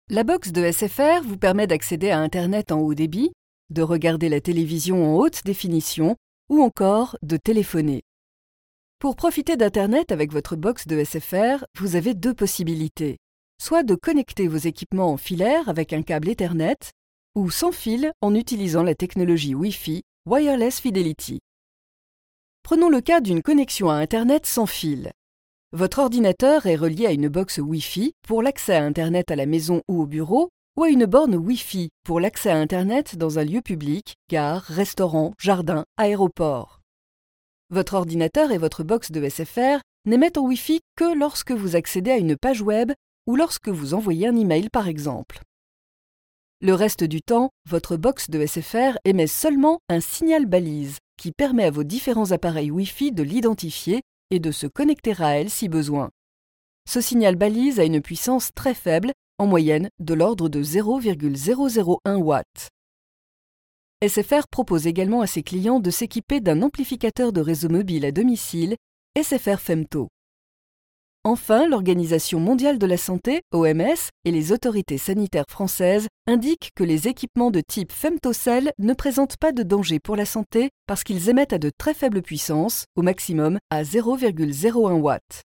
La box de SFR vous permet d'accéder à Internet en haut débit, de regarder la télévision en haute définition ou encore de téléphoner. Pour profiter d'Internet avec votre box de SFR, vous avez deux possibilités. Soit de connecter vos équipements en filaire avec un câble Ethernet, ou sans fil en utilisant la technologie Wi-Fi Wireless Fidelity. Prenons le cas d'une connexion à Internet sans fil. Votre ordinateur est relié à une box Wi-Fi pour l'accès à Internet à la maison ou au bureau, ou à une borne Wi-Fi pour l'accès à Internet dans un lieu public, gare, restaurant, jardin, aéroport. Votre ordinateur et votre box de SFR n'émettent en Wi-Fi que lorsque vous accédez à une page web ou lorsque vous envoyez un email par exemple. Le reste du temps, votre box de SFR émet seulement un signal balise qui permet à vos différents appareils Wi-Fi de l'identifier et de se connecter à elle si besoin. Ce signal balise a une puissance très faible, en moyenne de l'ordre de 0,001 watts. SFR propose également à ses clients de s'équiper d'un amplificateur de réseau mobile à domicile, SFR Femto. Enfin, l'Organisation mondiale de la santé, OMS, et les autorités sanitaires françaises indiquent que les équipements de type femtocell ne présentent pas de danger pour la santé parce qu'ils émettent à de très faibles puissances, au maximum à 0,01 watts.